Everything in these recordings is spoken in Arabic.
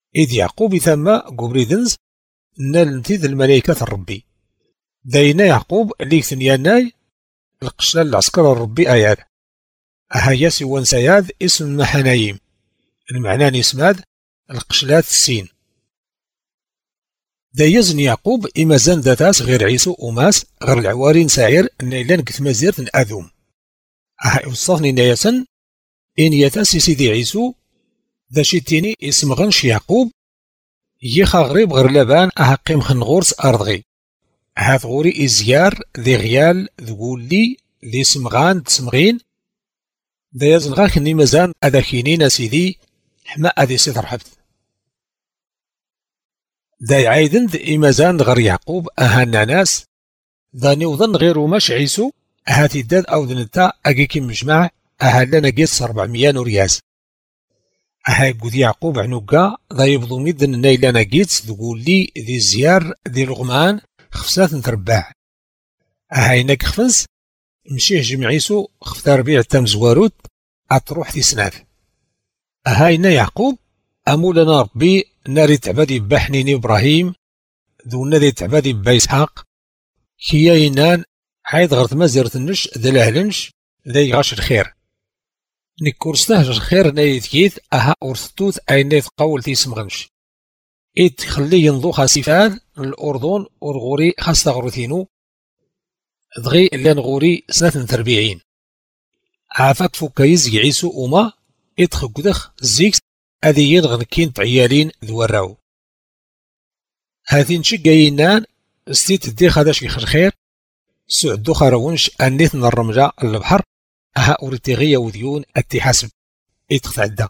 إذ يعقوب ثم قبريدنز نالنتيذ الملائكة الربي داينا يعقوب اللي ثنياناي القشلة العسكر الربي آيات أهيا سوان سياد اسم محنايم المعنى نسماد القشلات السين دايزن يعقوب إما زان ذاتاس غير عيسو وماس غير العوارين ساعر نيلان كثمازيرت أذوم أها يوصفني نياسن إن يتاس سيدي عيسو ذا شتيني اسم غنش يعقوب يخا غريب غير لبان أها قيم خنغورس أرضغي هاث غوري إزيار ذي غيال ذقولي ذي سمغان تسمغين ذا يزن غاك ني مزان أذا كينينا سيدي حما أذي سيد رحبت ذا يعايدن ذي مزان غير يعقوب أهانا ناس ذا نيوظن غير ماش عيسو هاتي الداد أو ذنتا أجيكي مجمع أهلنا قيس 400 نورياس أهاي قد يعقوب عنوكا ذا يبضو ميدن نيلانا قيس تقول لي ذي زيار ذي الغمان خفسات نترباع أهاي ناك خفنس مشيه جمعيسو خفتار بيع تمزواروت أتروح في سناف أهاي نا يعقوب أمولنا ربي ناري تعبادي بحنيني إبراهيم ذو نادي تعبادي بإسحاق كيا ينان عايد غرت مازيرت النش ذا لهلنش ذا يغاش الخير نكورستاه الخير نايت كيث أها أورثتوث أي نايت قول تيسم غنش إيت خلي ينضو خاسفان الأردن أرغوري خاص تغرثينو دغي اللي نغوري سنة 40 عافاك فوكايز يعيسو أوما إيت خقدخ زيكس أذي ينغن كينت عيالين ذوراو هاذين شقاينان ستيت دي خداش يخر خير سعدو خاروونش أنيت الرمجة البحر أها أوريتيغية وذيون التحاسب إتخفعدا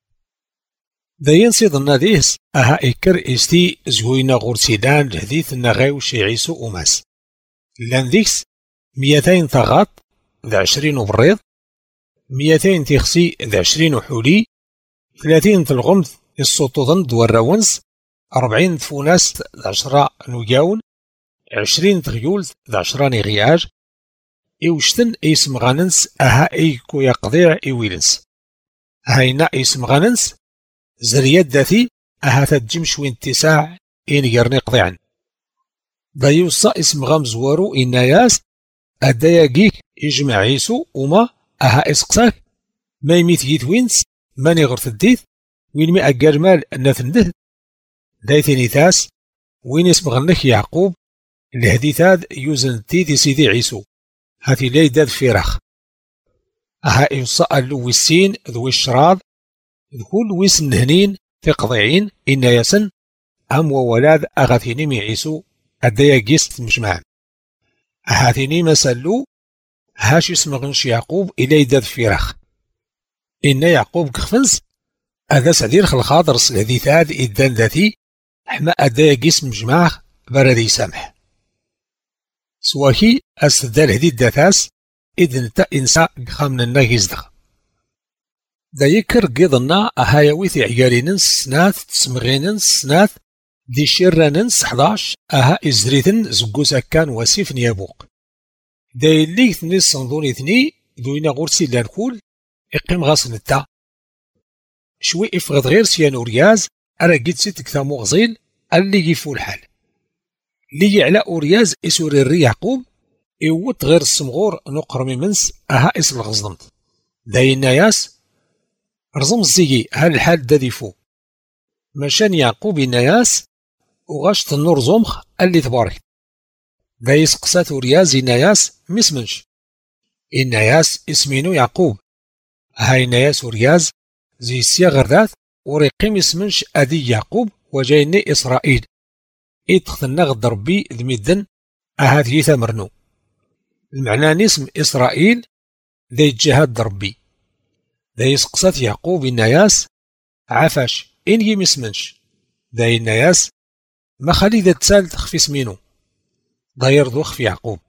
داين سيضنا ديس أها إكر إستي زهوينا غورسيدان لهديث النغاو شيعيسو أماس لان ديكس 200 ثغاط ذا 20 وبريض 200 تيخسي ذا 20 وحولي 30 تلغمث السطوطن دوراونس 40 تفوناس ذا 10 نوياون 20 تغيول ذا 10 نغياج إوشتن إيسم غاننس أها إيكو يقضيع إيويلنس هاينا إيسم غاننس زريات ذاتي أها تجم شوين تساع إن يرني قضيعا دا يوصى اسم غامزوارو إناياس أدايا جيك يجمع عيسو وما أها إسقساك ما يميت يتوينس ماني غرف الديث وين مي أقار مال ناثنده دايثيني ثاس وين اسم غنك يعقوب الهديثاد يوزن تيدي سيدي عيسو هاتي لي داد فيرخ أها يوصى اللو السين ذوي الشراض ذكول ويس النهنين تقضيعين إناياسن أم وولاد أغاثيني ميعيسو أدايا جيست مجمع هاتيني مسلو هاش يسمغنش يعقوب إلي داد فيرخ إن يعقوب كخفنس أذا سدير خلخاضر سلذي ثاد إدان ذاتي حما أدايا جيست مجمع بردي سامح سواكي أستدال هدي الداثاس إذن تا إنسا خامن الناقيزدغ دا يكر قيضنا أهايويث عياليننس سناث تسمغيننس سناث دي شيراننس 11 أها إزريثن زقوسا كان وسيف نيابوق دا يلي ثني صندوني ثني دوينا غورسي لانكول إقيم غاصن التا شوي إفغض غير سيان أورياز أرا قيد سيتك ثامو غزيل اللي يفو الحال لي على أورياز إسوري الري يعقوب إيوت غير السمغور نقرمي منس أها إس الغزنمت داين ناياس رزم الزيجي هل الحال داديفو مشان يعقوب الناياس وغاشت النور زومخ اللي تبارك دا يسقسات أورياز الناياس مسمنش الناياس اسمينو يعقوب هاي ناياس أورياز زي السياغر ذات وريقيم اسمنش أدي يعقوب وجايني إسرائيل إتخذنا غد ربي ذميدن أهات يثا مرنو المعنى نسم إسرائيل ذي جهاد ربي ذي يسقسات يعقوب الناياس عفاش إن يمسمنش ذي الناياس ما خلي ذا تسال تخفي سمينو ضير ذو خفي يعقوب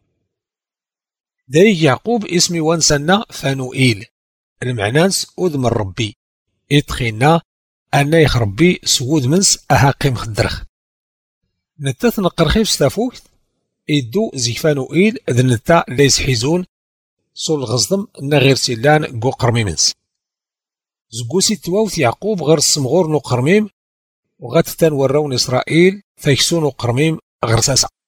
ذي يعقوب اسمي وانسنا فانوئيل المعنانس أذم الربي إتخينا أن يخربي سود منس أها قيم خدرخ نتاث نقرخيف ستافوث إدو زيفانوئيل ذ نتا ليس حيزون سول غزدم نغير سيلان قو قرميمنس زقوسي تواوث يعقوب غير السمغور نو قرميم وغاتتان وراون إسرائيل فيكسون قرميم غرساسة.